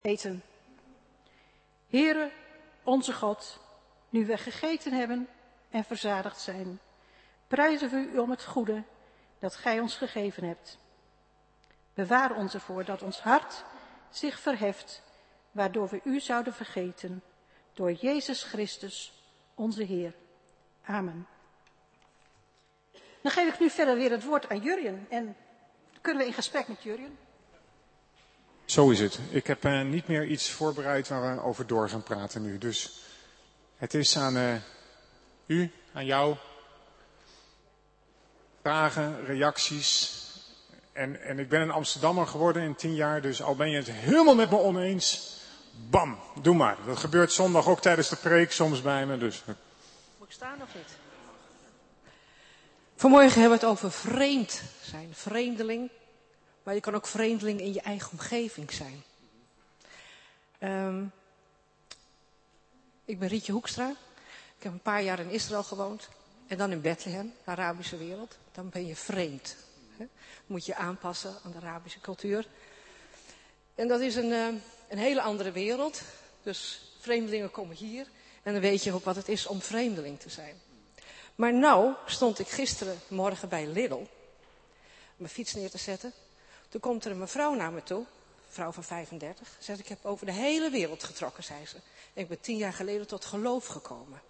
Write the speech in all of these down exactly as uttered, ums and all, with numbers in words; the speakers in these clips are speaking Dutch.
Eten. Heere, onze God, nu we gegeten hebben en verzadigd zijn, prijzen we u om het goede dat gij ons gegeven hebt. Bewaar ons ervoor dat ons hart zich verheft, waardoor we u zouden vergeten, door Jezus Christus, onze Heer. Amen. Dan geef ik nu verder weer het woord aan Jurjen en kunnen we in gesprek met Jurjen. Zo is het. Ik heb uh, niet meer iets voorbereid waar we over door gaan praten nu. Dus het is aan uh, u, aan jou. Vragen, reacties. En, en ik ben een Amsterdammer geworden in tien jaar, dus al ben je het helemaal met me oneens. Bam, doe maar. Dat gebeurt zondag ook tijdens de preek soms bij me. Dus. Moet ik staan of niet? Vanmorgen hebben we het over vreemd zijn, vreemdeling. Maar je kan ook vreemdeling in je eigen omgeving zijn. Um, ik ben Rietje Hoekstra. Ik heb een paar jaar in Israël gewoond. En dan in Bethlehem, de Arabische wereld. Dan ben je vreemd. Hè? Moet je aanpassen aan de Arabische cultuur. En dat is een, uh, een hele andere wereld. Dus vreemdelingen komen hier. En dan weet je ook wat het is om vreemdeling te zijn. Maar nou stond ik gisteren morgen bij Lidl. Mijn fiets neer te zetten. Toen komt er een mevrouw naar me toe, een vrouw van vijfendertig. Ze zegt, ik heb over de hele wereld getrokken, zei ze. En ik ben tien jaar geleden tot geloof gekomen.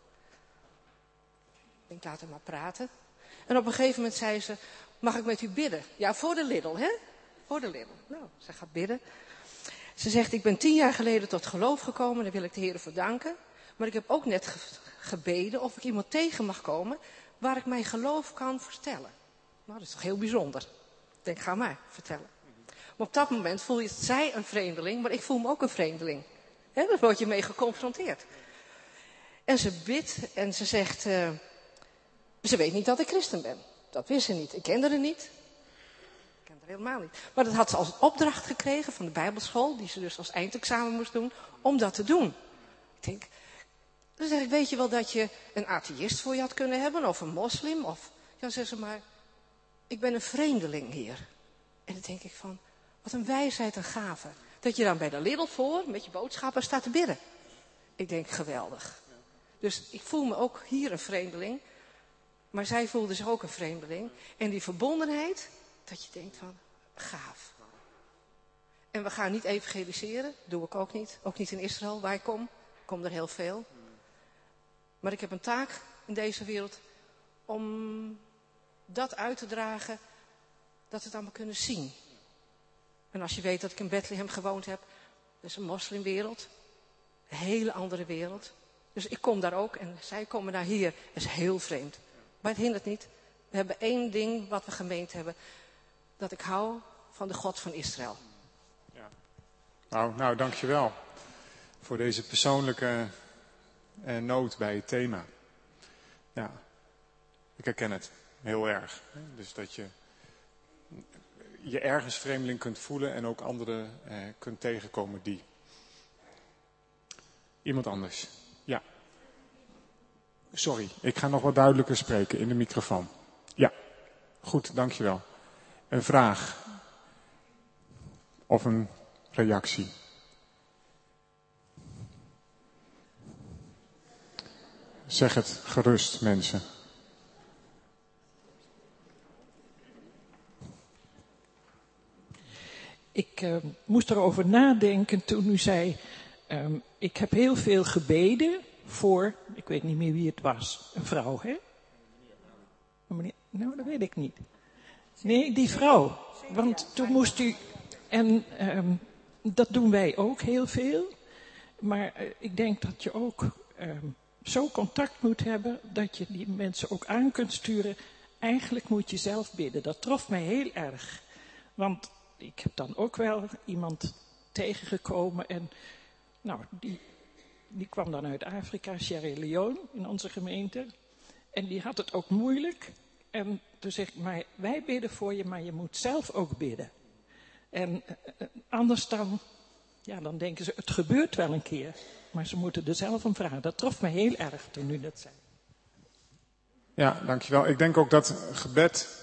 Ik denk, laat haar maar praten. En op een gegeven moment zei ze, mag ik met u bidden? Ja, voor de Lidl, hè? Voor de Lidl. Nou, ze gaat bidden. Ze zegt, ik ben tien jaar geleden tot geloof gekomen, daar wil ik de Heer voor danken. Maar ik heb ook net ge- gebeden of ik iemand tegen mag komen waar ik mijn geloof kan vertellen. Nou, dat is toch heel bijzonder. Ik denk, ga maar vertellen. Maar op dat moment voel je zij een vreemdeling, maar ik voel me ook een vreemdeling. He, daar word je mee geconfronteerd. En ze bidt en ze zegt, uh, ze weet niet dat ik christen ben. Dat wist ze niet. Ik kende haar niet. Ik kende haar helemaal niet. Maar dat had ze als opdracht gekregen van de Bijbelschool, die ze dus als eindexamen moest doen, om dat te doen. Ik denk, dan zeg ik, weet je wel dat je een atheïst voor je had kunnen hebben, of een moslim, of, ja, zeg ze maar, ik ben een vreemdeling hier. En dan denk ik van, wat een wijsheid en gave. Dat je dan bij de Lidl voor, met je boodschappen, staat te bidden. Ik denk, geweldig. Dus ik voel me ook hier een vreemdeling. Maar zij voelde zich ook een vreemdeling. En die verbondenheid, dat je denkt van, gaaf. En we gaan niet evangeliseren, doe ik ook niet. Ook niet in Israël, waar ik kom. Ik kom er heel veel. Maar ik heb een taak in deze wereld om dat uit te dragen, dat we het allemaal kunnen zien. En als je weet dat ik in Bethlehem gewoond heb, dat is een moslimwereld. Een hele andere wereld. Dus ik kom daar ook en zij komen naar hier. Dat is heel vreemd. Maar het hindert niet. We hebben één ding wat we gemeend hebben. Dat ik hou van de God van Israël. Ja. Nou, nou, dankjewel voor deze persoonlijke eh, noot bij het thema. Ja, ik herken het heel erg. Hè? Dus dat je je ergens vreemdeling kunt voelen en ook anderen eh, kunt tegenkomen die. Iemand anders. Ja. Sorry, ik ga nog wat duidelijker spreken in de microfoon. Ja, goed, dankjewel. Een vraag of een reactie. Zeg het gerust, mensen. Ik uh, moest erover nadenken toen u zei, um, ik heb heel veel gebeden voor, ik weet niet meer wie het was, een vrouw, hè? Meneer, nou, dat weet ik niet. Nee, die vrouw. Want toen moest u, en um, dat doen wij ook heel veel, maar uh, ik denk dat je ook um, zo contact moet hebben dat je die mensen ook aan kunt sturen. Eigenlijk moet je zelf bidden. Dat trof mij heel erg. Want ik heb dan ook wel iemand tegengekomen en nou, die, die kwam dan uit Afrika, Sierra Leone, in onze gemeente. En die had het ook moeilijk. En toen zeg ik, maar wij bidden voor je, maar je moet zelf ook bidden. En uh, anders dan, ja, dan denken ze, het gebeurt wel een keer. Maar ze moeten er zelf om vragen. Dat trof me heel erg toen u dat zei. Ja, dankjewel. Ik denk ook dat gebed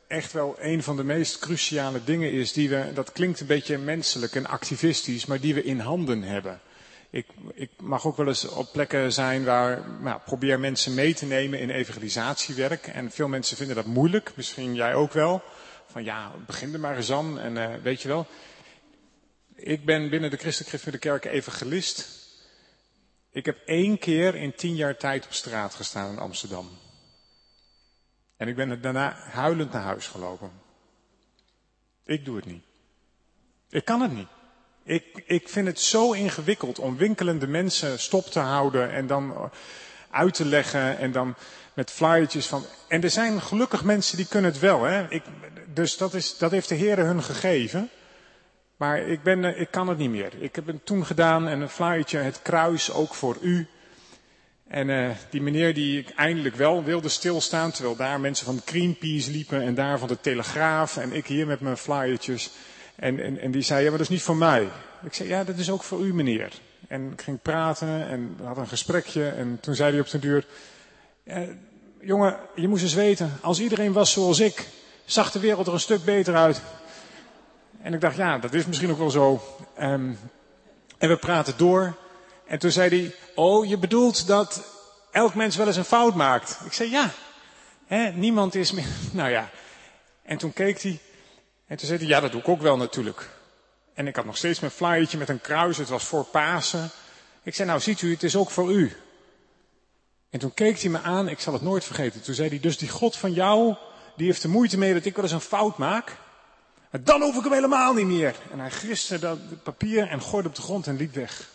echt wel een van de meest cruciale dingen is die we, dat klinkt een beetje menselijk en activistisch, maar die we in handen hebben. Ik, ik mag ook wel eens op plekken zijn waar, nou, probeer mensen mee te nemen in evangelisatiewerk. En veel mensen vinden dat moeilijk, misschien jij ook wel. Van ja, begin er maar eens aan en uh, weet je wel. Ik ben binnen de Christelijk Gereformeerde Kerk evangelist. Ik heb één keer in tien jaar tijd op straat gestaan in Amsterdam. En ik ben daarna huilend naar huis gelopen. Ik doe het niet. Ik kan het niet. Ik, ik vind het zo ingewikkeld om winkelende mensen stop te houden en dan uit te leggen en dan met flyertjes van... En er zijn gelukkig mensen die kunnen het wel, hè. Ik, dus dat, is, dat heeft de Heer hun gegeven. Maar ik, ben, ik kan het niet meer. Ik heb het toen gedaan en een flyertje, het kruis ook voor u. En uh, die meneer die ik eindelijk wel wilde stilstaan, terwijl daar mensen van Greenpeace liepen en daar van de Telegraaf en ik hier met mijn flyertjes. En, en, en die zei, ja, maar dat is niet voor mij. Ik zei, ja, dat is ook voor u, meneer. En ik ging praten en we hadden een gesprekje en toen zei hij op den duur, eh, jongen, je moest eens weten, als iedereen was zoals ik, zag de wereld er een stuk beter uit. En ik dacht, ja, dat is misschien ook wel zo. Um, en we praten door. En toen zei hij, oh, je bedoelt dat elk mens wel eens een fout maakt. Ik zei, ja, hè, niemand is meer, nou ja. En toen keek hij, en toen zei hij, ja, dat doe ik ook wel natuurlijk. En ik had nog steeds mijn flyertje met een kruis, het was voor Pasen. Ik zei, nou ziet u, het is ook voor u. En toen keek hij me aan, ik zal het nooit vergeten. Toen zei hij, dus die God van jou, die heeft er moeite mee dat ik wel eens een fout maak. Maar dan hoef ik hem helemaal niet meer. En hij griste dat papier en gooide op de grond en liep weg.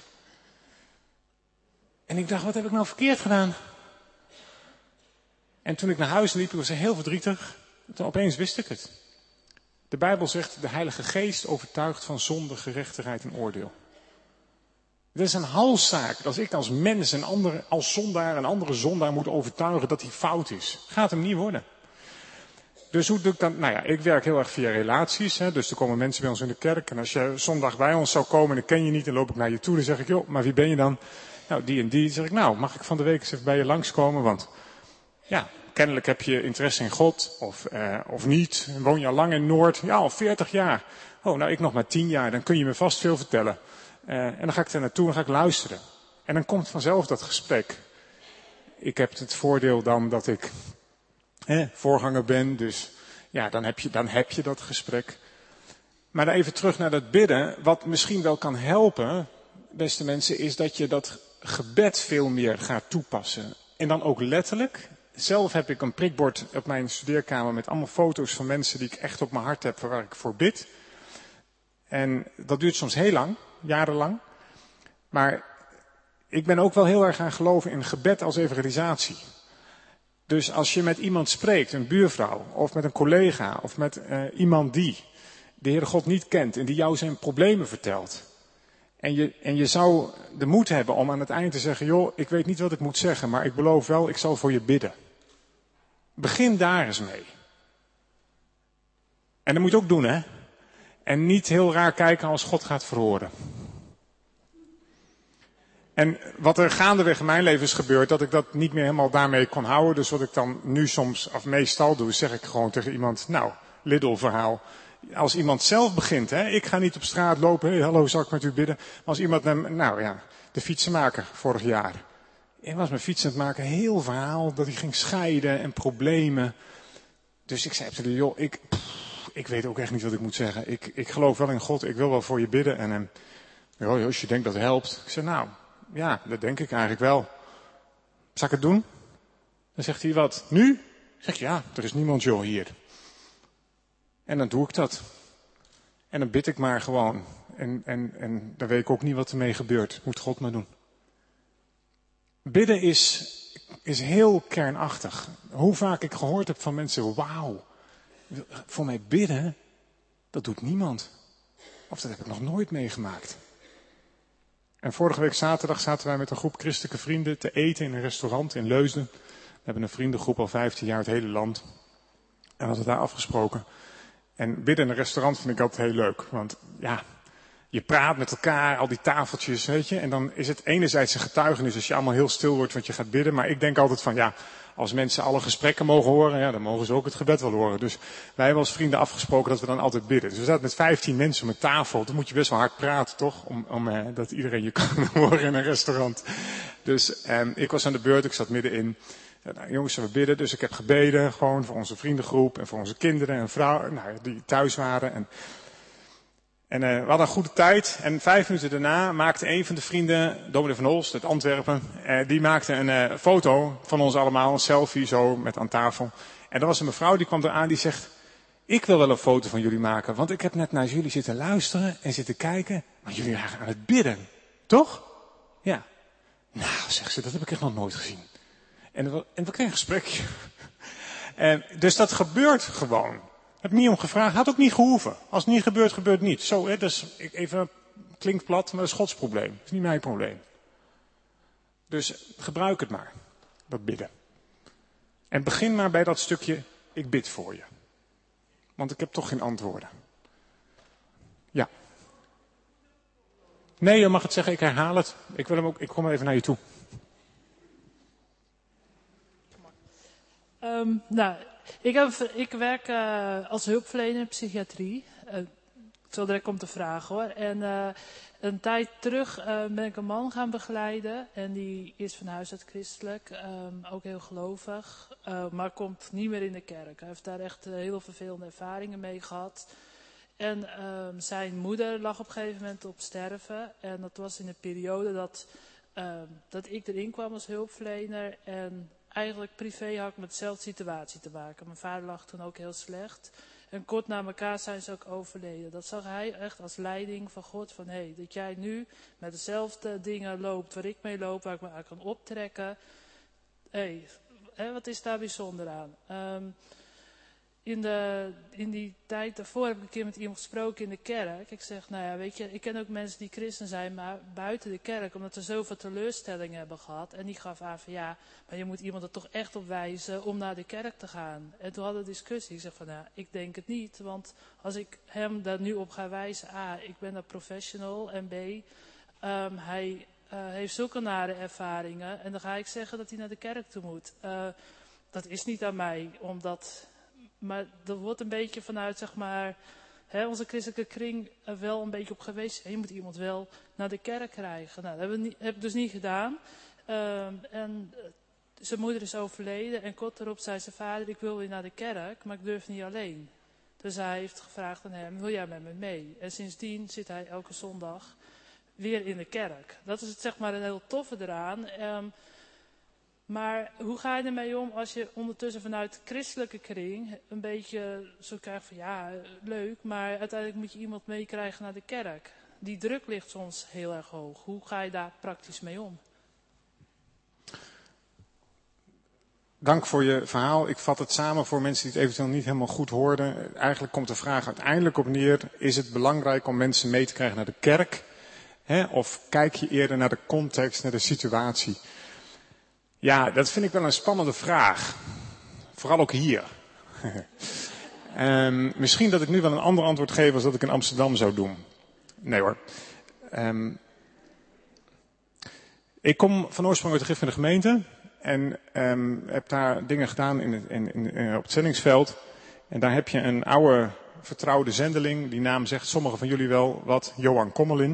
En ik dacht, wat heb ik nou verkeerd gedaan? En toen ik naar huis liep, ik was heel verdrietig. Toen opeens wist ik het. De Bijbel zegt, de Heilige Geest overtuigt van zonde, gerechtigheid en oordeel. Dat is een halszaak. Als ik als mens en andere, als zondaar een andere zondaar moet overtuigen dat hij fout is. Gaat hem niet worden. Dus hoe doe ik dan? Nou ja, ik werk heel erg via relaties. Hè, dus er komen mensen bij ons in de kerk. En als je zondag bij ons zou komen en ik ken je niet, dan loop ik naar je toe. Dan zeg ik, joh, maar wie ben je dan? Nou, die en die. Dan zeg ik, nou, mag ik van de week eens even bij je langskomen? Want ja, kennelijk heb je interesse in God of, uh, of niet. Woon je al lang in Noord? Ja, al veertig jaar. Oh, nou, ik nog maar tien jaar. Dan kun je me vast veel vertellen. Uh, en dan ga ik er naartoe en ga ik luisteren. En dan komt vanzelf dat gesprek. Ik heb het voordeel dan dat ik hè, voorganger ben. Dus ja, dan heb, je, dan heb je dat gesprek. Maar dan even terug naar dat bidden. Wat misschien wel kan helpen, beste mensen, is dat je dat gebed veel meer gaat toepassen. En dan ook letterlijk. Zelf heb ik een prikbord op mijn studeerkamer met allemaal foto's van mensen die ik echt op mijn hart heb, waar ik voor bid. En dat duurt soms heel lang, jarenlang. Maar ik ben ook wel heel erg aan geloven in gebed als evangelisatie. Dus als je met iemand spreekt, een buurvrouw, of met een collega, of met uh, iemand die de Heere God niet kent en die jou zijn problemen vertelt. En je, en je zou de moed hebben om aan het eind te zeggen, joh, ik weet niet wat ik moet zeggen, maar ik beloof wel, ik zal voor je bidden. Begin daar eens mee. En dat moet je ook doen, hè. En niet heel raar kijken als God gaat verhoren. En wat er gaandeweg in mijn leven is gebeurd, dat ik dat niet meer helemaal daarmee kon houden. Dus wat ik dan nu soms, of meestal doe, zeg ik gewoon tegen iemand, nou, Lidl verhaal. Als iemand zelf begint, hè, ik ga niet op straat lopen, hey, hallo, zal ik met u bidden? Maar als iemand, nou ja, de fietsenmaker vorig jaar. Hij was met fietsen aan het maken, heel verhaal, dat hij ging scheiden en problemen. Dus ik zei tegen hem, joh, ik, pff, ik weet ook echt niet wat ik moet zeggen. Ik, ik geloof wel in God, ik wil wel voor je bidden. En hem, joh, als je denkt dat het helpt. Ik zei, nou, ja, dat denk ik eigenlijk wel. Zal ik het doen? Dan zegt hij, wat, nu? Ik zeg, ja, er is niemand, joh, hier. En dan doe ik dat. En dan bid ik maar gewoon. En, en, en dan weet ik ook niet wat ermee gebeurt. Moet God maar doen. Bidden is, is heel kernachtig. Hoe vaak ik gehoord heb van mensen, wauw, voor mij bidden, dat doet niemand. Of dat heb ik nog nooit meegemaakt. En vorige week zaterdag zaten wij met een groep christelijke vrienden te eten in een restaurant in Leusden. We hebben een vriendengroep al vijftien jaar, het hele land. En we hadden daar afgesproken. En bidden in een restaurant vind ik altijd heel leuk. Want ja, je praat met elkaar, al die tafeltjes, weet je. En dan is het enerzijds een getuigenis als je allemaal heel stil wordt, want je gaat bidden. Maar ik denk altijd van, ja, als mensen alle gesprekken mogen horen, ja, dan mogen ze ook het gebed wel horen. Dus wij hebben als vrienden afgesproken dat we dan altijd bidden. Dus we zaten met vijftien mensen om een tafel. Dan moet je best wel hard praten, toch? Om, om eh, dat iedereen je kan horen in een restaurant. Dus eh, ik was aan de beurt, ik zat middenin. Ja, nou, jongens, we bidden. Dus ik heb gebeden, gewoon voor onze vriendengroep en voor onze kinderen en vrouwen, nou, die thuis waren. En, en uh, we hadden een goede tijd. En vijf minuten daarna maakte een van de vrienden, Dominee van Holst uit Antwerpen, uh, die maakte een uh, foto van ons allemaal, een selfie zo met aan tafel. En er was een mevrouw die kwam eraan die zegt, ik wil wel een foto van jullie maken, want ik heb net naar jullie zitten luisteren en zitten kijken, maar jullie waren aan het bidden, toch? Ja. Nou, zegt ze, dat heb ik echt nog nooit gezien. En we, en we kregen een gesprekje. En, dus dat gebeurt gewoon. Ik heb niet om gevraagd, had ook niet gehoeven. Als het niet gebeurt, gebeurt het niet. Zo, hè, dus even, klinkt plat, maar dat is Gods probleem. Dat is niet mijn probleem. Dus gebruik het maar, dat bidden. En begin maar bij dat stukje, ik bid voor je. Want ik heb toch geen antwoorden. Ja. Nee, je mag het zeggen, ik herhaal het. Ik wil hem ook, ik kom even naar je toe. Um, nou, ik, heb, ik werk uh, als hulpverlener in psychiatrie. Uh, zo direct komt de vraag hoor. En uh, een tijd terug uh, ben ik een man gaan begeleiden. En die is van huis uit christelijk. Um, ook heel gelovig. Uh, maar komt niet meer in de kerk. Hij heeft daar echt uh, heel vervelende ervaringen mee gehad. En um, zijn moeder lag op een gegeven moment op sterven. En dat was in een periode dat, um, dat ik erin kwam als hulpverlener. En eigenlijk privé had ik met dezelfde situatie te maken. Mijn vader lag toen ook heel slecht. En kort na elkaar zijn ze ook overleden. Dat zag hij echt als leiding van God. Van hé, hey, dat jij nu met dezelfde dingen loopt waar ik mee loop, waar ik me aan kan optrekken. Hé, hey, wat is daar bijzonder aan? Um, in, de, in die tijd daarvoor heb ik een keer met iemand gesproken in de kerk. Ik zeg, nou ja, weet je, ik ken ook mensen die christen zijn, maar buiten de kerk, omdat ze zoveel teleurstellingen hebben gehad. En die gaf aan van ja, maar je moet iemand er toch echt op wijzen om naar de kerk te gaan. En toen hadden we een discussie. Ik zeg van ja, ik denk het niet, want als ik hem daar nu op ga wijzen, A, ik ben een professional en B, um, hij uh, heeft zulke nare ervaringen en dan ga ik zeggen dat hij naar de kerk toe moet. Uh, dat is niet aan mij, omdat... Maar er wordt een beetje vanuit, zeg maar, hè, onze christelijke kring er wel een beetje op geweest. Je moet iemand wel naar de kerk krijgen. Nou, dat hebben we niet, heb ik dus niet gedaan. Um, en uh, zijn moeder is overleden en kort daarop zei zijn vader, ik wil weer naar de kerk, maar ik durf niet alleen. Dus hij heeft gevraagd aan hem, wil jij met me mee? En sindsdien zit hij elke zondag weer in de kerk. Dat is het, zeg maar, een heel toffe eraan. Um, Maar hoe ga je ermee om als je ondertussen vanuit de christelijke kring een beetje zo krijgt van ja, leuk, maar uiteindelijk moet je iemand meekrijgen naar de kerk. Die druk ligt soms heel erg hoog. Hoe ga je daar praktisch mee om? Dank voor je verhaal. Ik vat het samen voor mensen die het eventueel niet helemaal goed hoorden. Eigenlijk komt de vraag uiteindelijk op neer, is het belangrijk om mensen mee te krijgen naar de kerk? Hè? Of kijk je eerder naar de context, naar de situatie? Ja, dat vind ik wel een spannende vraag. Vooral ook hier. um, misschien dat ik nu wel een ander antwoord geef als dat ik in Amsterdam zou doen. Nee hoor. Um, ik kom van oorsprong uit de Gift van de gemeente. En um, heb daar dingen gedaan in het, in, in, in, op het zendingsveld. En daar heb je een oude vertrouwde zendeling. Die naam zegt sommigen van jullie wel wat. Johan Kommelin.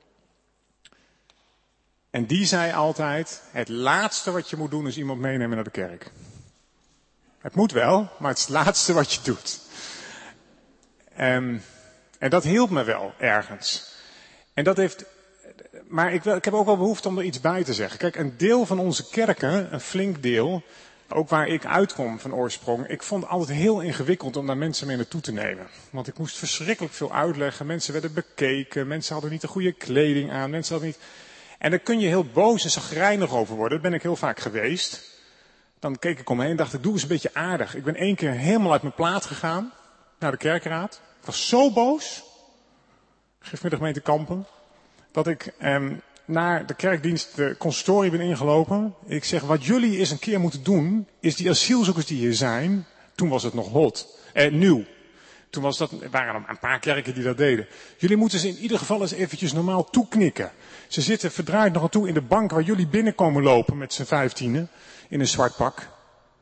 En die zei altijd, het laatste wat je moet doen is iemand meenemen naar de kerk. Het moet wel, maar het is het laatste wat je doet. Um, en dat hielp me wel ergens. En dat heeft, maar ik, wil, ik heb ook wel behoefte om er iets bij te zeggen. Kijk, een deel van onze kerken, een flink deel, ook waar ik uitkom van oorsprong, ik vond het altijd heel ingewikkeld om daar mensen mee naartoe te nemen. Want ik moest verschrikkelijk veel uitleggen. Mensen werden bekeken, mensen hadden niet de goede kleding aan, mensen hadden niet... En daar kun je heel boos en chagrijnig over worden. Dat ben ik heel vaak geweest. Dan keek ik omheen en dacht ik, doe eens een beetje aardig. Ik ben één keer helemaal uit mijn plaat gegaan naar de kerkraad. Ik was zo boos, Gift van de gemeente Kampen, dat ik eh, naar de kerkdienst, de consistorie ben ingelopen. Ik zeg, wat jullie eens een keer moeten doen, is die asielzoekers die hier zijn, toen was het nog hot, eh, nieuw. Toen was dat, er waren een paar kerken die dat deden. Jullie moeten ze in ieder geval eens eventjes normaal toeknikken. Ze zitten verdraaid nog aan toe in de bank waar jullie binnenkomen lopen met z'n vijftienen in een zwart pak.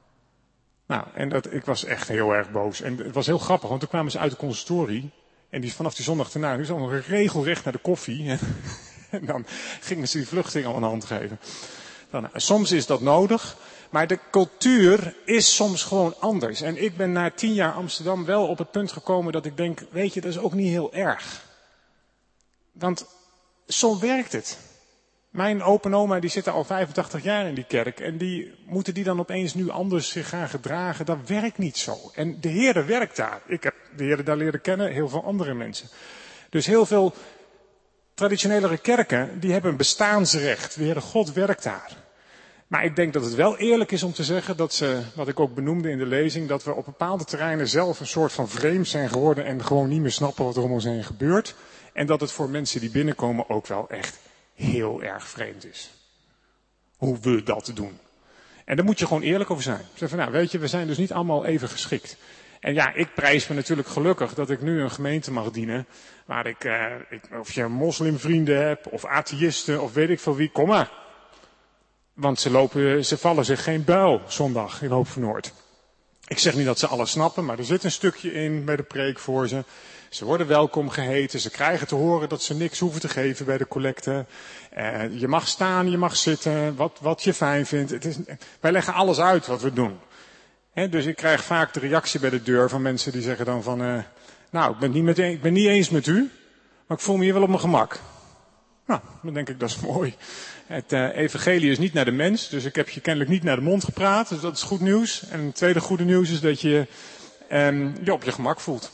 Nou, en dat, ik was echt heel erg boos. En het was heel grappig, want toen kwamen ze uit de consistorie. En die vanaf die zondag daarna, nu is allemaal regelrecht naar de koffie. En, en dan gingen ze die vluchtelingen al een hand geven. Dan, nou, soms is dat nodig. Maar de cultuur is soms gewoon anders. En ik ben na tien jaar Amsterdam wel op het punt gekomen dat ik denk, weet je, dat is ook niet heel erg. Want zo werkt het. Mijn opa en oma die zitten al vijfentachtig jaar in die kerk. En die moeten die dan opeens nu anders zich gaan gedragen. Dat werkt niet zo. En de Heere werkt daar. Ik heb de Heere daar leren kennen, heel veel andere mensen. Dus heel veel traditionelere kerken, die hebben een bestaansrecht. De Heere God werkt daar. Maar ik denk dat het wel eerlijk is om te zeggen dat ze, wat ik ook benoemde in de lezing, dat we op bepaalde terreinen zelf een soort van vreemd zijn geworden en gewoon niet meer snappen wat er om ons heen gebeurt. En dat het voor mensen die binnenkomen ook wel echt heel erg vreemd is. Hoe we dat doen. En daar moet je gewoon eerlijk over zijn. Zeg van, nou weet je, we zijn dus niet allemaal even geschikt. En ja, ik prijs me natuurlijk gelukkig dat ik nu een gemeente mag dienen. Waar ik, eh, ik of je moslimvrienden hebt, of atheïsten, of weet ik veel wie, kom maar. Want ze, lopen, ze vallen zich geen buil zondag in Hoop van Noord. Ik zeg niet dat ze alles snappen, maar er zit een stukje in bij de preek voor ze. Ze worden welkom geheten, ze krijgen te horen dat ze niks hoeven te geven bij de collecte. Uh, je mag staan, je mag zitten, wat, wat je fijn vindt. Het is, wij leggen alles uit wat we doen. He, dus ik krijg vaak de reactie bij de deur van mensen die zeggen dan van... Uh, nou, ik ben, niet met, ik ben niet eens met u, maar ik voel me hier wel op mijn gemak. Nou, dan denk ik, dat is mooi. Het uh, evangelie is niet naar de mens, dus ik heb je kennelijk niet naar de mond gepraat. Dus dat is goed nieuws. En het tweede goede nieuws is dat je um, je op je gemak voelt.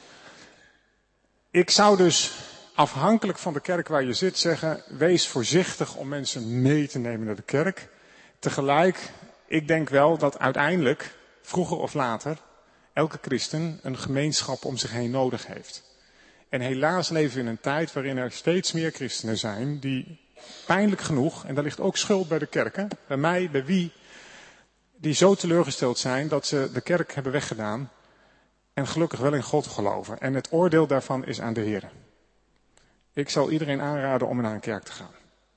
Ik zou dus afhankelijk van de kerk waar je zit zeggen, wees voorzichtig om mensen mee te nemen naar de kerk. Tegelijk, ik denk wel dat uiteindelijk, vroeger of later, elke christen een gemeenschap om zich heen nodig heeft. En helaas leven we in een tijd waarin er steeds meer christenen zijn die pijnlijk genoeg, en daar ligt ook schuld bij de kerken, bij mij, bij wie, die zo teleurgesteld zijn dat ze de kerk hebben weggedaan en gelukkig wel in God geloven. En het oordeel daarvan is aan de Heer. Ik zal iedereen aanraden om naar een kerk te gaan,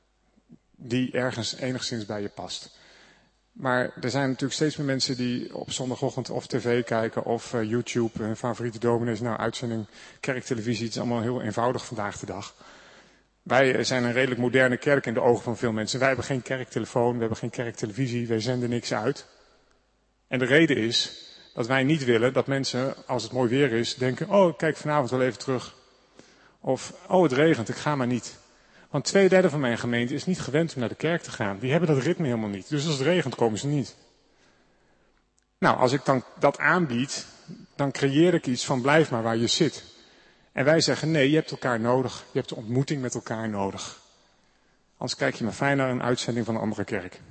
die ergens enigszins bij je past. Maar er zijn natuurlijk steeds meer mensen die op zondagochtend of tv kijken of uh, YouTube, hun favoriete dominees, nou uitzending, kerktelevisie, het is allemaal heel eenvoudig vandaag de dag. Wij zijn een redelijk moderne kerk in de ogen van veel mensen. Wij hebben geen kerktelefoon, we hebben geen kerktelevisie, wij zenden niks uit. En de reden is dat wij niet willen dat mensen, als het mooi weer is, denken, oh, ik kijk vanavond wel even terug. Of, oh, het regent, ik ga maar niet. Want twee derde van mijn gemeente is niet gewend om naar de kerk te gaan. Die hebben dat ritme helemaal niet. Dus als het regent, komen ze niet. Nou, als ik dan dat aanbied, dan creëer ik iets van blijf maar waar je zit. En wij zeggen, nee, je hebt elkaar nodig. Je hebt de ontmoeting met elkaar nodig. Anders kijk je maar fijn naar een uitzending van een andere kerk.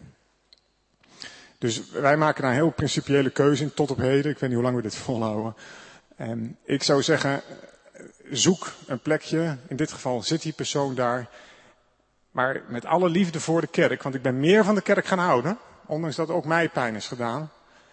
Dus wij maken daar een heel principiële keuze in tot op heden. Ik weet niet hoe lang we dit volhouden. En ik zou zeggen, zoek een plekje. In dit geval zit die persoon daar. Maar met alle liefde voor de kerk. Want ik ben meer van de kerk gaan houden. Ondanks dat ook mij pijn is gedaan.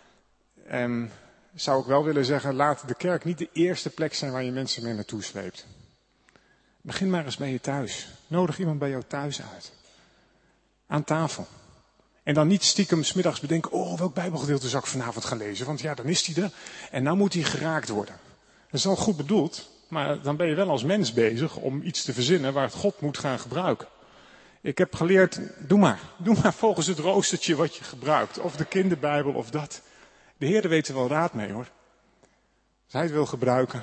En zou ik wel willen zeggen, laat de kerk niet de eerste plek zijn waar je mensen mee naartoe sleept. Begin maar eens bij je thuis. Nodig iemand bij jou thuis uit. Aan tafel. En dan niet stiekem 's middags bedenken, oh, welk bijbelgedeelte zou ik vanavond gaan lezen? Want ja, dan is hij er. En nou moet hij geraakt worden. Dat is al goed bedoeld, maar dan ben je wel als mens bezig om iets te verzinnen waar het God moet gaan gebruiken. Ik heb geleerd, doe maar. Doe maar volgens het roostertje wat je gebruikt. Of de kinderbijbel of dat. De Heer weet er wel raad mee hoor. Als hij het wil gebruiken.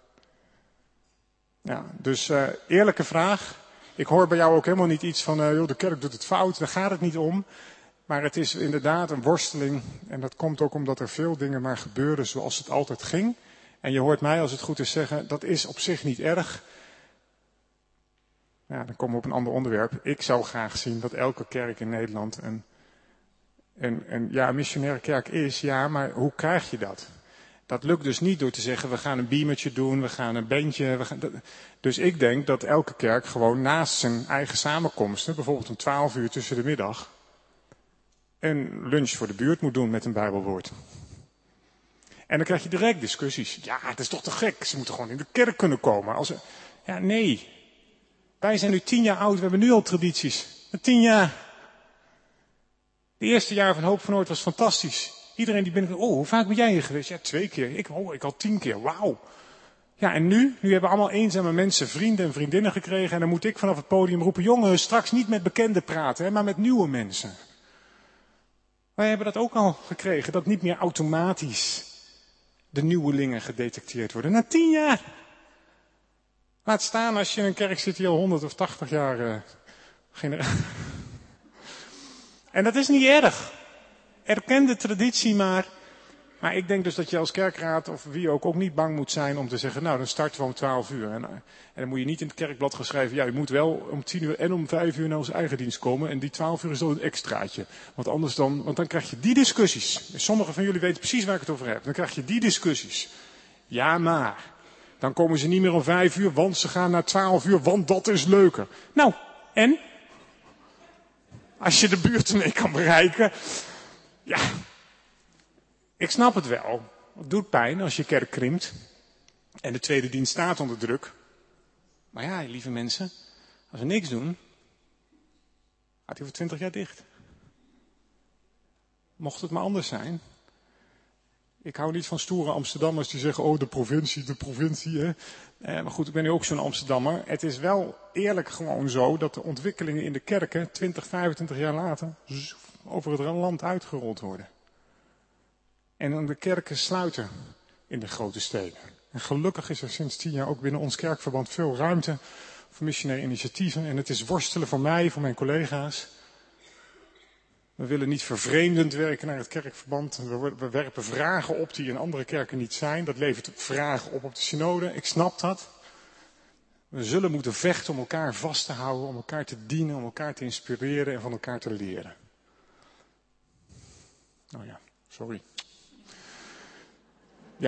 Ja, dus uh, eerlijke vraag. Ik hoor bij jou ook helemaal niet iets van, uh, joh, de kerk doet het fout. Daar gaat het niet om. Maar het is inderdaad een worsteling. En dat komt ook omdat er veel dingen maar gebeuren zoals het altijd ging. En je hoort mij als het goed is zeggen, dat is op zich niet erg. Ja, dan komen we op een ander onderwerp. Ik zou graag zien dat elke kerk in Nederland een, een, een, ja, een missionaire kerk is. Ja, maar hoe krijg je dat? Dat lukt dus niet door te zeggen, we gaan een beamertje doen, we gaan een bandje. We gaan, dat, dus ik denk dat elke kerk gewoon naast zijn eigen samenkomsten, bijvoorbeeld om twaalf uur tussen de middag, een lunch voor de buurt moet doen met een bijbelwoord. En dan krijg je direct discussies. Ja, het is toch te gek, ze moeten gewoon in de kerk kunnen komen. Als, ja, nee. Wij zijn nu tien jaar oud, we hebben nu al tradities. Tien jaar. De eerste jaar van Hoop van Noord was fantastisch. Iedereen die binnenkomt, oh, hoe vaak ben jij hier geweest? Ja, twee keer. Ik, oh, ik al tien keer. Wauw. Ja, en nu? Nu hebben allemaal eenzame mensen vrienden en vriendinnen gekregen. En dan moet ik vanaf het podium roepen, jongen, straks niet met bekenden praten, hè, maar met nieuwe mensen. Wij hebben dat ook al gekregen, dat niet meer automatisch de nieuwelingen gedetecteerd worden. Na tien jaar. Laat staan als je in een kerk zit die al honderd of tachtig jaar uh, generatie. En dat is niet erg. Erken de traditie maar. Maar ik denk dus dat je als kerkraad of wie ook ook niet bang moet zijn om te zeggen, nou dan starten we om twaalf uur. En, en dan moet je niet in het kerkblad gaan schrijven, ja, je moet wel om tien uur en om vijf uur naar onze eigen dienst komen. En die twaalf uur is dan een extraatje. Want anders dan, want dan krijg je die discussies. Sommigen van jullie weten precies waar ik het over heb. Dan krijg je die discussies. Ja, maar. Dan komen ze niet meer om vijf uur, want ze gaan naar twaalf uur, want dat is leuker. Nou, en? Als je de buurt ermee kan bereiken. Ja. Ik snap het wel. Het doet pijn als je kerk krimpt. En de tweede dienst staat onder druk. Maar ja, lieve mensen. Als we niks doen. Gaat hij voor twintig jaar dicht. Mocht het maar anders zijn. Ik hou niet van stoere Amsterdammers die zeggen, oh de provincie, de provincie. Hè. Eh, maar goed, ik ben nu ook zo'n Amsterdammer. Het is wel eerlijk gewoon zo dat de ontwikkelingen in de kerken twintig, vijfentwintig jaar later over het land uitgerold worden. En dan de kerken sluiten in de grote steden. En gelukkig is er sinds tien jaar ook binnen ons kerkverband veel ruimte voor missionaire initiatieven. En het is worstelen voor mij, voor mijn collega's. We willen niet vervreemdend werken naar het kerkverband. We, we werpen vragen op die in andere kerken niet zijn. Dat levert vragen op op de synode. Ik snap dat. We zullen moeten vechten om elkaar vast te houden, om elkaar te dienen, om elkaar te inspireren en van elkaar te leren. Nou ja, sorry. Ja.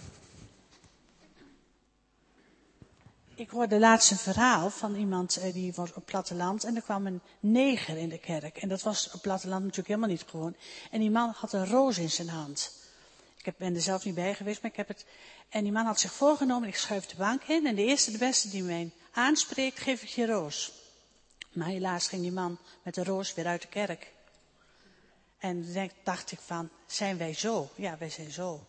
Ik hoorde laatst een verhaal van iemand uh, die was op het platteland. En er kwam een neger in de kerk. En dat was op het platteland natuurlijk helemaal niet gewoon. En die man had een roos in zijn hand. Ik ben er zelf niet bij geweest, maar ik heb het. En die man had zich voorgenomen, ik schuif de bank in. En de eerste, de beste die mij aanspreekt, geef ik je roos. Maar helaas ging die man met de roos weer uit de kerk. En toen dacht ik van, zijn wij zo? Ja, wij zijn zo.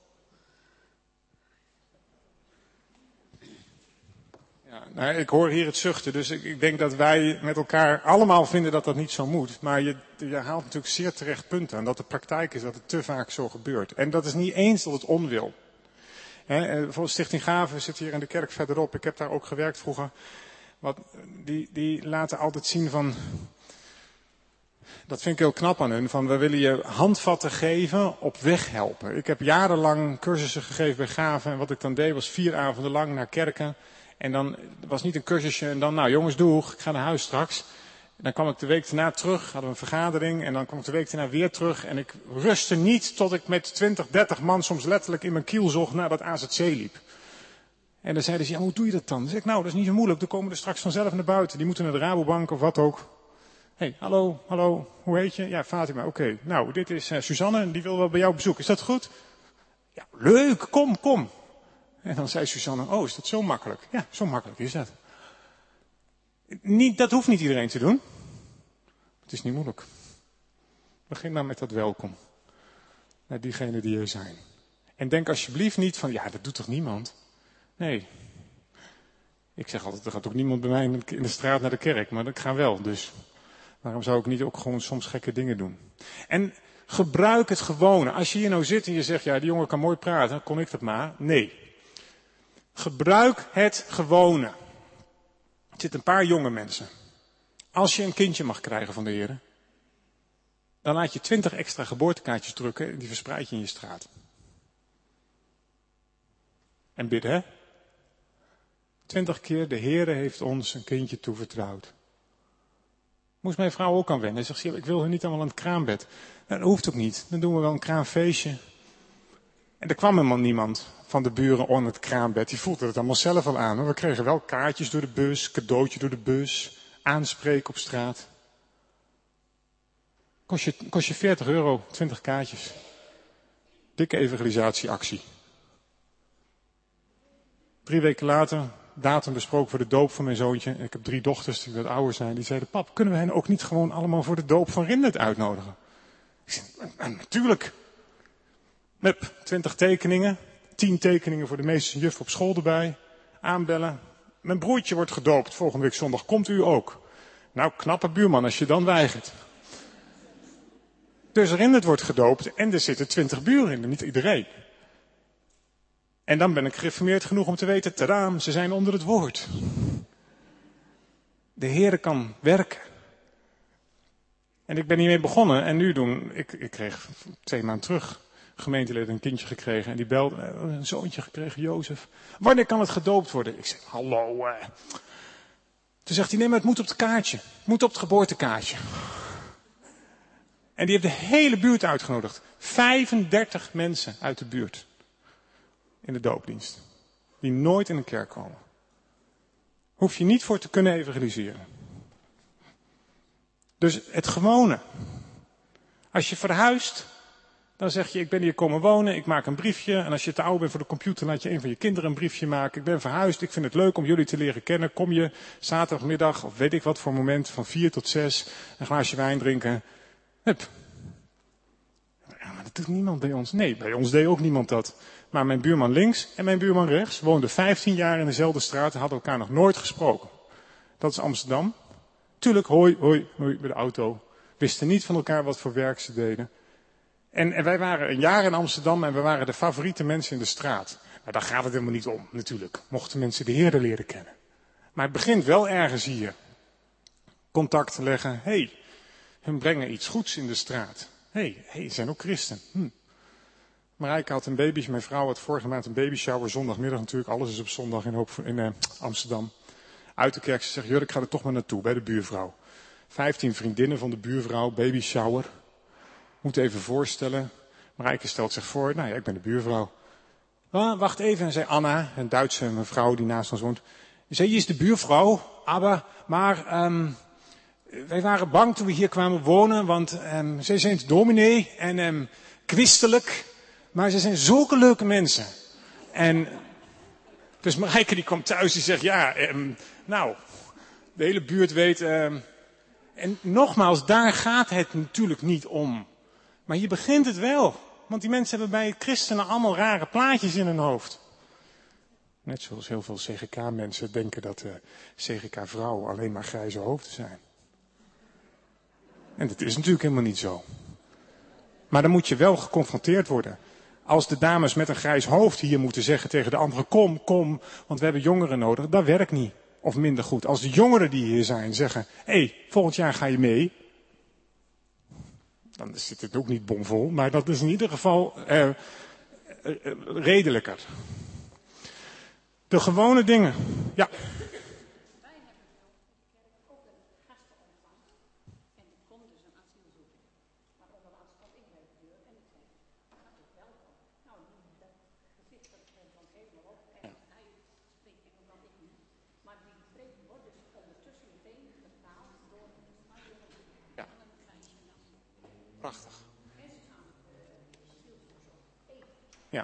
Ja, nou, ik hoor hier het zuchten, dus ik, ik denk dat wij met elkaar allemaal vinden dat dat niet zo moet. Maar je, je haalt natuurlijk zeer terecht punten aan dat de praktijk is dat het te vaak zo gebeurt. En dat is niet eens dat het onwil. He, bijvoorbeeld Stichting Gave zit hier in de kerk verderop. Ik heb daar ook gewerkt vroeger. Wat, die, die laten altijd zien van, dat vind ik heel knap aan hun, van we willen je handvatten geven, op weg helpen. Ik heb jarenlang cursussen gegeven bij Gave en wat ik dan deed was vier avonden lang naar kerken. En dan was niet een cursusje en dan, nou jongens, doeg, ik ga naar huis straks. En dan kwam ik de week daarna terug, hadden we een vergadering en dan kwam ik de week daarna weer terug. En ik rustte niet tot ik met twintig, dertig man soms letterlijk in mijn kiel zocht naar dat A Z C liep. En dan zeiden ze, ja, hoe doe je dat dan? Dan zei ik, nou, dat is niet zo moeilijk, dan komen er straks vanzelf naar buiten. Die moeten naar de Rabobank of wat ook. Hé, hey, hallo, hallo, hoe heet je? Ja, Fatima, oké. Okay. Nou, dit is uh, Suzanne en die wil wel bij jou op bezoek. Is dat goed? Ja, leuk, kom, kom. En dan zei Suzanne, oh, is dat zo makkelijk? Ja, zo makkelijk is dat. Niet, dat hoeft niet iedereen te doen. Het is niet moeilijk. Begin maar met dat welkom. Naar diegenen die er zijn. En denk alsjeblieft niet van, ja, dat doet toch niemand? Nee. Ik zeg altijd, er gaat ook niemand bij mij in de straat naar de kerk, maar ik ga wel, dus waarom zou ik niet ook gewoon soms gekke dingen doen? En gebruik het gewone. Als je hier nou zit en je zegt, ja, die jongen kan mooi praten, kon ik dat maar? Nee. Gebruik het gewone. Er zitten een paar jonge mensen. Als je een kindje mag krijgen van de Heer, dan laat je twintig extra geboortekaartjes drukken en die verspreid je in je straat. En bidden, hè? Twintig keer, de Heer heeft ons een kindje toevertrouwd. Moest mijn vrouw ook aan wennen. Zegt ze, ik wil hun niet allemaal aan het kraambed. Nou, dat hoeft ook niet. Dan doen we wel een kraamfeestje. En er kwam helemaal niemand van de buren onder het kraambed. Die voelde het allemaal zelf al aan. We kregen wel kaartjes door de bus, cadeautje door de bus, aanspreken op straat. Kost je, kost je veertig euro, twintig kaartjes. Dikke evangelisatieactie. Drie weken later, datum besproken voor de doop van mijn zoontje. Ik heb drie dochters die wat ouder zijn. Die zeiden, pap, kunnen we hen ook niet gewoon allemaal voor de doop van Rindert uitnodigen? Ik zei, natuurlijk. Hup, twintig tekeningen. Tien tekeningen voor de meester en juf op school erbij. Aanbellen. Mijn broertje wordt gedoopt volgende week zondag. Komt u ook? Nou, knappe buurman als je dan weigert. Dus Rindert wordt gedoopt en er zitten twintig buren in, niet iedereen. En dan ben ik gereformeerd genoeg om te weten, tadaam, ze zijn onder het woord. De Heere kan werken. En ik ben hiermee begonnen en nu doen, ik, ik kreeg twee maanden terug, gemeentelid een kindje gekregen en die belde, een zoontje gekregen, Jozef. Wanneer kan het gedoopt worden? Ik zeg, hallo. Eh. Toen zegt hij, nee, maar het moet op het kaartje. Het moet op het geboortekaartje. En die heeft de hele buurt uitgenodigd. vijfendertig mensen uit de buurt. In de doopdienst. Die nooit in een kerk komen. Hoef je niet voor te kunnen evangeliseren. Dus het gewone. Als je verhuist, dan zeg je, ik ben hier komen wonen, ik maak een briefje. En als je te oud bent voor de computer, laat je een van je kinderen een briefje maken. Ik ben verhuisd, ik vind het leuk om jullie te leren kennen. Kom je zaterdagmiddag, of weet ik wat voor moment, van vier tot zes, een glaasje wijn drinken. Hup. Ja, maar dat doet niemand bij ons. Nee, bij ons deed ook niemand dat. Maar mijn buurman links en mijn buurman rechts woonden vijftien jaar in dezelfde straat en hadden elkaar nog nooit gesproken. Dat is Amsterdam. Tuurlijk, hoi, hoi, hoi, bij de auto. Wisten niet van elkaar wat voor werk ze deden. En, en wij waren een jaar in Amsterdam en we waren de favoriete mensen in de straat. Nou, daar gaat het helemaal niet om, natuurlijk. Mochten mensen de Heere leren kennen. Maar het begint wel ergens hier. Contact leggen. Hé, hey, hun brengen iets goeds in de straat. Hé, hey, hey, ze zijn ook christen. Hm. Marijke had een baby, mijn vrouw had vorige maand een babyshower, zondagmiddag natuurlijk, alles is op zondag in, Hoop, in uh, Amsterdam. Uit de kerk, ze zegt, Jurk, ik ga er toch maar naartoe, bij de buurvrouw. Vijftien vriendinnen van de buurvrouw, babyshower. Moet even voorstellen. Marijke stelt zich voor, nou ja, ik ben de buurvrouw. Ah, wacht even, en zei Anna, een Duitse mevrouw die naast ons woont. Zij is de buurvrouw, aber, maar um, wij waren bang toen we hier kwamen wonen, want um, zij zijn dominee en um, christelijk. Maar ze zijn zulke leuke mensen. En dus Marijke die kwam thuis die zegt, ja, um, nou, de hele buurt weet. Um, en nogmaals, daar gaat het natuurlijk niet om. Maar hier begint het wel. Want die mensen hebben bij christenen allemaal rare plaatjes in hun hoofd. Net zoals heel veel C G K-mensen denken dat uh, C G K-vrouwen alleen maar grijze hoofden zijn. En dat is natuurlijk helemaal niet zo. Maar dan moet je wel geconfronteerd worden. Als de dames met een grijs hoofd hier moeten zeggen tegen de anderen, kom, kom, want we hebben jongeren nodig, dat werkt niet. Of minder goed. Als de jongeren die hier zijn zeggen, hé, hey, volgend jaar ga je mee. Dan zit het ook niet bomvol, maar dat is in ieder geval uh, uh, uh, redelijker. De gewone dingen, ja. Prachtig. Ja.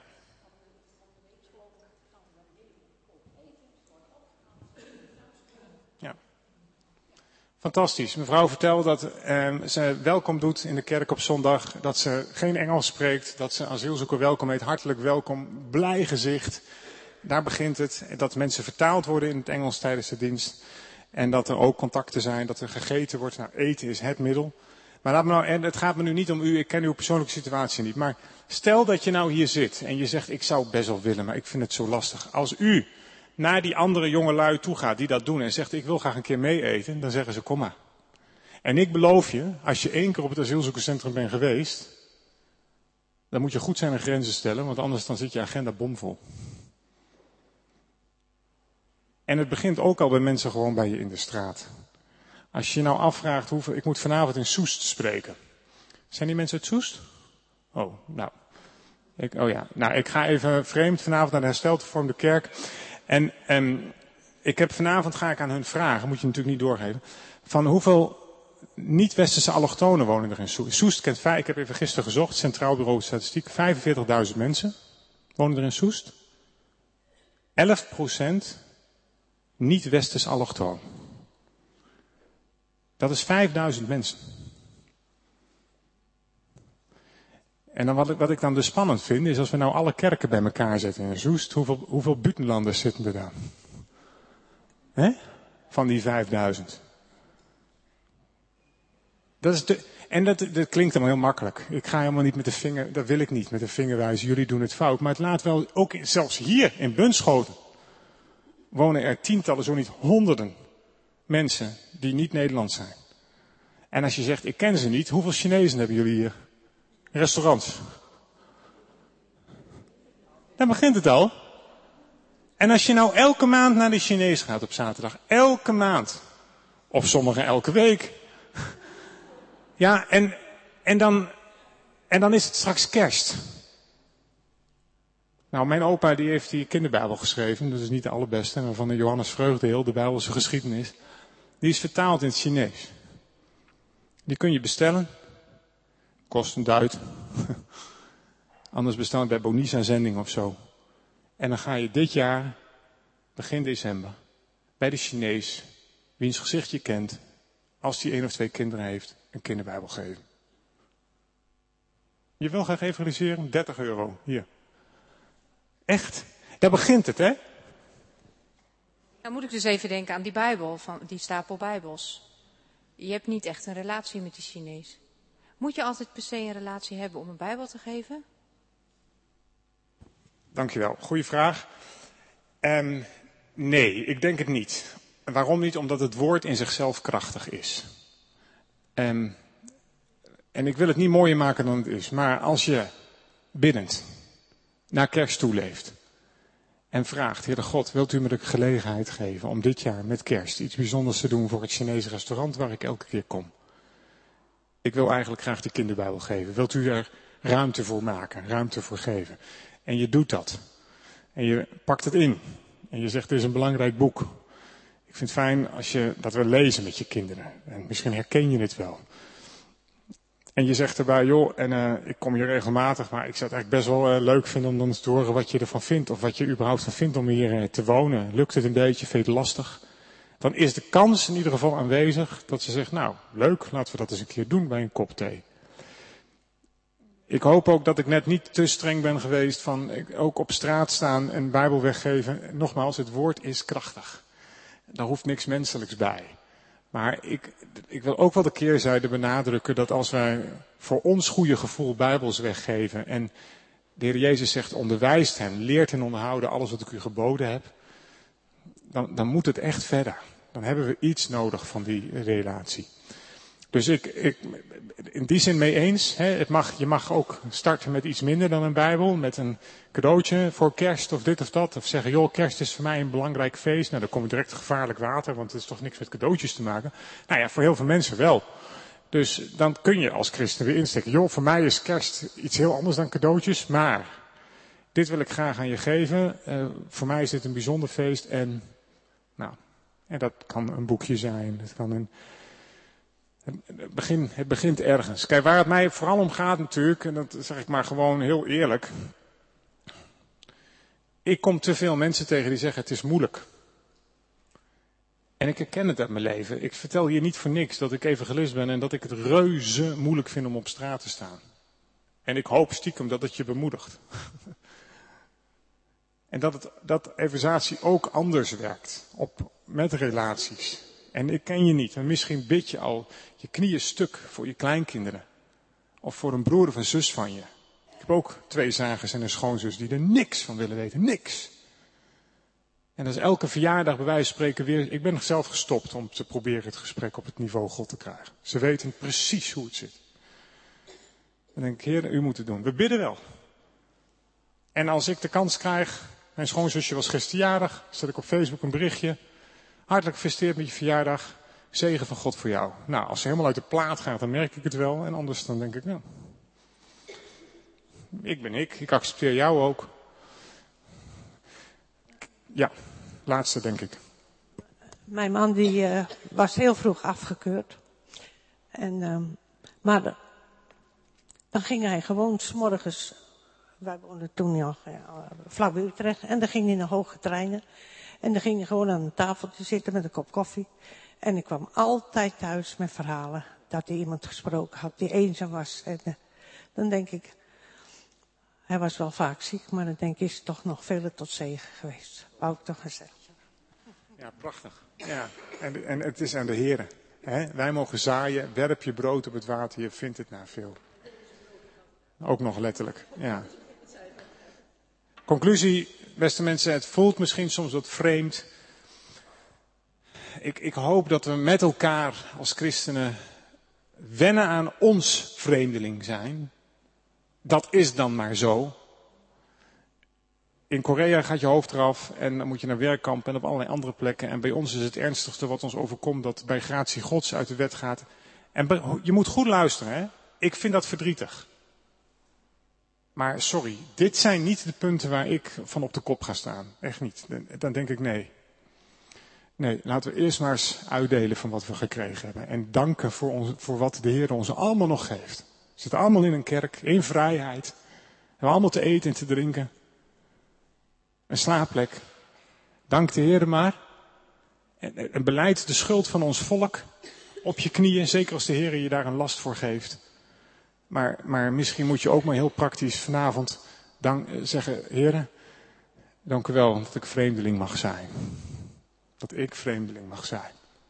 Ja. Fantastisch. Mevrouw vertelde dat eh, ze welkom doet in de kerk op zondag. Dat ze geen Engels spreekt. Dat ze asielzoeker welkom heet. Hartelijk welkom. Blij gezicht. Daar begint het. Dat mensen vertaald worden in het Engels tijdens de dienst. En dat er ook contacten zijn. Dat er gegeten wordt. Nou, eten is het middel. Maar laat me nou, en het gaat me nu niet om u, ik ken uw persoonlijke situatie niet. Maar stel dat je nou hier zit en je zegt, ik zou het best wel willen, maar ik vind het zo lastig. Als u naar die andere jongelui toe gaat die dat doen en zegt, ik wil graag een keer mee eten, dan zeggen ze, kom maar. En ik beloof je, als je één keer op het asielzoekerscentrum bent geweest, dan moet je goed zijn en grenzen stellen, want anders dan zit je agenda bomvol. En het begint ook al bij mensen gewoon bij je in de straat. Als je je nou afvraagt, hoeveel, ik moet vanavond in Soest spreken. Zijn die mensen uit Soest? Oh, nou. Ik, oh ja, nou, ik ga even vreemd vanavond naar de hersteld hervormde kerk. En, en ik heb vanavond ga ik aan hun vragen, moet je natuurlijk niet doorgeven, van hoeveel niet-westerse allochtonen wonen er in Soest. Soest kent, ik heb even gisteren gezocht, Centraal Bureau Statistiek, vijfenveertigduizend mensen wonen er in Soest. elf procent niet-westers allochtoon. Dat is vijfduizend mensen. En dan wat, ik, wat ik dan dus spannend vind, is als we nou alle kerken bij elkaar zetten in Soest, hoeveel, hoeveel buitenlanders zitten er dan? Hè? Van die vijfduizend. Dat is de, en dat, dat klinkt allemaal heel makkelijk. Ik ga helemaal niet met de vinger, dat wil ik niet, met de vinger wijzen, jullie doen het fout. Maar het laat wel, ook in, zelfs hier in Bunschoten, wonen er tientallen, zo niet honderden mensen die niet Nederlands zijn. En als je zegt, ik ken ze niet, hoeveel Chinezen hebben jullie hier? Restaurants. Daar begint het al. En als je nou elke maand naar de Chinees gaat op zaterdag, elke maand, of sommigen elke week. Ja, en, en, dan, en dan is het straks kerst. Nou, mijn opa die heeft die kinderbijbel geschreven, dat is niet de allerbeste, maar van de Johannes Vreugdeheel, de Bijbelse geschiedenis. Die is vertaald in het Chinees. Die kun je bestellen. Kost een duit. Anders bestel je bij Bonisa zending of zo. En dan ga je dit jaar, begin december, bij de Chinees, wiens gezicht je kent, als die één of twee kinderen heeft, een kinderbijbel geven. Je wil graag evangeliseren? dertig euro. Hier. Echt. Daar begint het, hè? Dan moet ik dus even denken aan die Bijbel, van die stapel Bijbels. Je hebt niet echt een relatie met die Chinees. Moet je altijd per se een relatie hebben om een Bijbel te geven? Dankjewel. Goeie vraag. Um, nee, ik denk het niet. Waarom niet? Omdat het woord in zichzelf krachtig is. Um, en ik wil het niet mooier maken dan het is. Maar als je biddend naar kerst toe leeft en vraagt, Heere God, wilt u me de gelegenheid geven om dit jaar met kerst iets bijzonders te doen voor het Chinese restaurant waar ik elke keer kom. Ik wil eigenlijk graag die kinderbijbel geven. Wilt u er ruimte voor maken, ruimte voor geven? En je doet dat. En je pakt het in. En je zegt, dit is een belangrijk boek. Ik vind het fijn als je dat wil lezen met je kinderen. En misschien herken je het wel. En je zegt erbij, joh, en uh, ik kom hier regelmatig, maar ik zou het eigenlijk best wel uh, leuk vinden om dan eens te horen wat je ervan vindt. Of wat je überhaupt van vindt om hier uh, te wonen. Lukt het een beetje, vind je het lastig? Dan is de kans in ieder geval aanwezig dat ze zegt, nou, leuk, laten we dat eens een keer doen bij een kop thee. Ik hoop ook dat ik net niet te streng ben geweest van ik, ook op straat staan en Bijbel weggeven. Nogmaals, het woord is krachtig. Daar hoeft niks menselijks bij. Maar ik, ik wil ook wel de keerzijde benadrukken dat als wij voor ons goede gevoel Bijbels weggeven en de Heer Jezus zegt onderwijst hen, leert hen onderhouden alles wat ik u geboden heb, dan, dan moet het echt verder. Dan hebben we iets nodig van die relatie. Dus ik, ik in die zin mee eens. Hè, het mag, je mag ook starten met iets minder dan een Bijbel. Met een cadeautje voor kerst of dit of dat. Of zeggen, joh, kerst is voor mij een belangrijk feest. Nou, dan kom je direct gevaarlijk water, want het is toch niks met cadeautjes te maken. Nou ja, voor heel veel mensen wel. Dus dan kun je als christen weer insteken. Joh, voor mij is kerst iets heel anders dan cadeautjes. Maar dit wil ik graag aan je geven. Uh, voor mij is dit een bijzonder feest. En, nou, en dat kan een boekje zijn. Dat kan een... Het begint, het begint ergens. Kijk, waar het mij vooral om gaat natuurlijk, en dat zeg ik maar gewoon heel eerlijk. Ik kom te veel mensen tegen die zeggen het is moeilijk. En ik herken het uit mijn leven. Ik vertel hier niet voor niks dat ik evangelist ben en dat ik het reuze moeilijk vind om op straat te staan. En ik hoop stiekem dat het je bemoedigt. En dat, het, dat evangelisatie ook anders werkt op, met relaties. En ik ken je niet, maar misschien bid je al je knieën stuk voor je kleinkinderen. Of voor een broer of een zus van je. Ik heb ook twee zagers en een schoonzus die er niks van willen weten, niks. En dat is elke verjaardag bij wijze van spreken weer. Ik ben zelf gestopt om te proberen het gesprek op het niveau God te krijgen. Ze weten precies hoe het zit. Dan denk ik, Heer, u moet het doen. We bidden wel. En als ik de kans krijg, mijn schoonzusje was gisteren jarig, zet ik op Facebook een berichtje. Hartelijk gefeliciteerd met je verjaardag. Zegen van God voor jou. Nou, als ze helemaal uit de plaat gaat, dan merk ik het wel. En anders dan denk ik, nou, ik ben ik. Ik accepteer jou ook. Ja, laatste denk ik. Mijn man die uh, was heel vroeg afgekeurd. En, uh, maar de, dan ging hij gewoon 's morgens, wij woonden toen nog ja, vlak bij Utrecht. En dan ging hij naar hoge treinen. En dan ging hij gewoon aan een tafeltje zitten met een kop koffie. En ik kwam altijd thuis met verhalen dat hij iemand gesproken had die eenzaam was. En uh, dan denk ik, Hij was wel vaak ziek, maar dan denk ik, is het toch nog vele tot zegen geweest. Wou ik toch gezegd. Ja, prachtig. Ja, en, en het is aan de Heere. Hè? Wij mogen zaaien, werp je brood op het water, je vindt het na veel. Ook nog letterlijk, ja. Conclusie, beste mensen, het voelt misschien soms wat vreemd. Ik, ik hoop dat we met elkaar als christenen wennen aan ons vreemdeling zijn. Dat is dan maar zo. In Korea gaat je hoofd eraf en dan moet je naar werkkamp en op allerlei andere plekken. En bij ons is het ernstigste wat ons overkomt dat bij gratie Gods uit de wet gaat. En bij, je moet goed luisteren, hè. Ik vind dat verdrietig. Maar sorry, dit zijn niet de punten waar ik van op de kop ga staan. Echt niet. Dan denk ik nee. Nee, laten we eerst maar eens uitdelen van wat we gekregen hebben. En danken voor, ons, voor wat de Heer ons allemaal nog geeft. We zitten allemaal in een kerk, in vrijheid. We hebben allemaal te eten en te drinken. Een slaapplek. Dank de Heer maar. En, en beleid de schuld van ons volk op je knieën. Zeker als de Heer je daar een last voor geeft. Maar, maar misschien moet je ook maar heel praktisch vanavond dank, zeggen, Heer, dank u wel dat ik vreemdeling mag zijn. Dat ik vreemdeling mag zijn.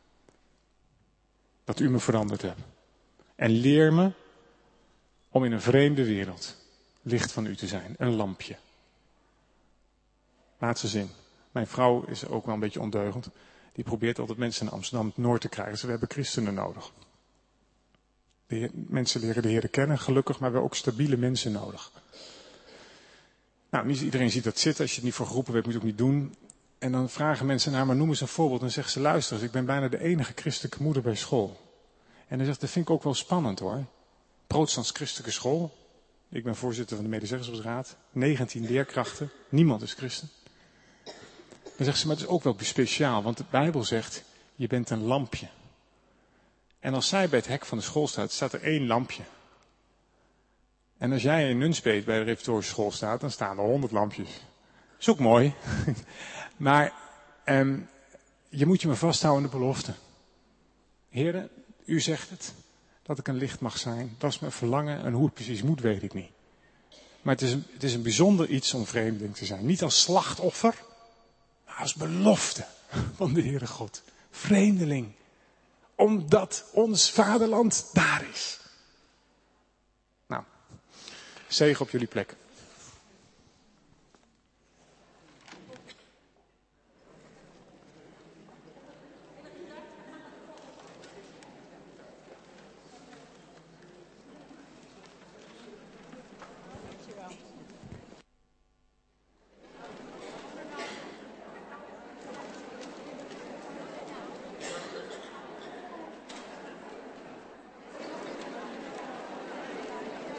Dat u me veranderd hebt. En leer me om in een vreemde wereld licht van u te zijn. Een lampje. Laatste zin. Mijn vrouw is ook wel een beetje ondeugend. Die probeert altijd mensen in Amsterdam-Noord te krijgen. Dus we hebben christenen nodig. De Heer, mensen leren de Heer kennen, gelukkig, maar we hebben ook stabiele mensen nodig. Nou, niet iedereen ziet dat zitten. Als je het niet voor geroepen werd, moet je het ook niet doen. En dan vragen mensen naar, maar noem eens een voorbeeld. En dan zegt ze, luister eens, ik ben bijna de enige christelijke moeder bij school. En dan zegt, dat vind ik ook wel spannend hoor. Protestants-christelijke school. Ik ben voorzitter van de medezeggenschapsraad. negentien leerkrachten. Niemand is christen. Dan zegt ze, maar het is ook wel speciaal. Want de Bijbel zegt, je bent een lampje. En als zij bij het hek van de school staat, staat er één lampje. En als jij in Nunspeet bij de reformatorische school staat, dan staan er honderd lampjes. Dat is ook mooi. Maar eh, je moet je maar vasthouden aan de belofte. Heren, u zegt het, dat ik een licht mag zijn. Dat is mijn verlangen en hoe het precies moet, weet ik niet. Maar het is een, het is een bijzonder iets om vreemdeling te zijn. Niet als slachtoffer, maar als belofte van de Heere God. Vreemdeling. Omdat ons vaderland daar is. Nou, zegen op jullie plek.